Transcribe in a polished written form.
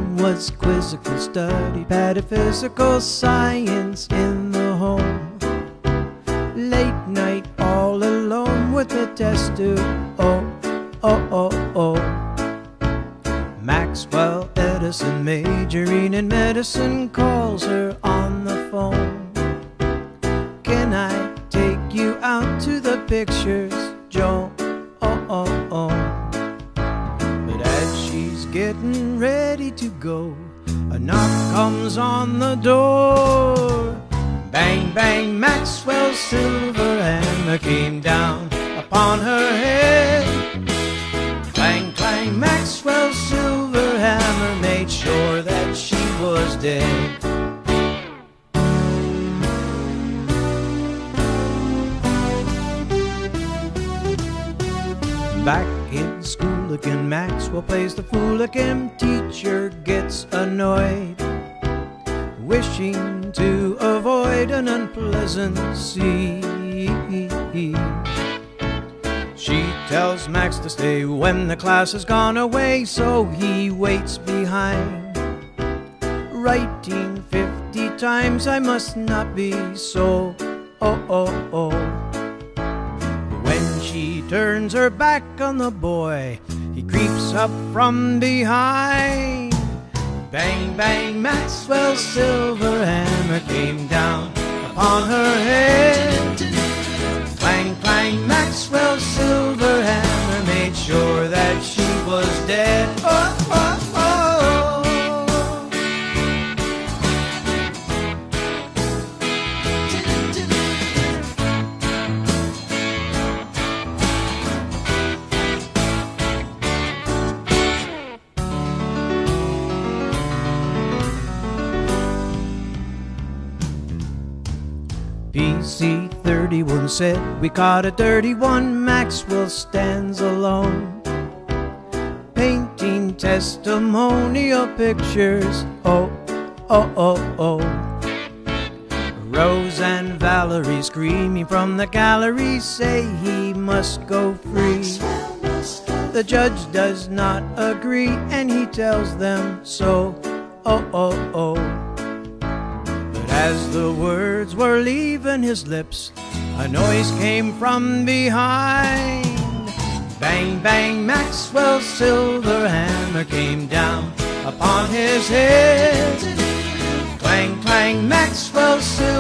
son was quizzical, studied pataphysical science in the home. Late night all alone with a test tube. Maxwell Edison, majoring in medicine, calls her on the phone. Can I take you out to the pictures, Joe? But as she's getting ready to go, a knock comes on the door. Bang, bang, Maxwell's silver hammer came down upon her head. Clang, clang, Maxwell's silver hammer made sure that she was dead. Back in school again, Maxwell plays the fool again. Teacher gets annoyed, wishing to avoid an unpleasant scene. She tells Max to stay when the class has gone away, so he waits behind, writing 50 times, I must not be so. When she turns her back on the boy, he creeps up from behind. Bang, bang, Maxwell's silver hammer came down upon her head. Clang, clang, Maxwell's silver hammer made sure that she was dead. PC 31 said, we caught a dirty one. Maxwell stands alone, painting testimonial pictures. Rose and Valerie screaming from the gallery say he must go free. The judge does not agree and he tells them so. As the words were leaving his lips, a noise came from behind. Bang, bang, Maxwell's silver hammer came down upon his head. Clang, clang, Maxwell's silver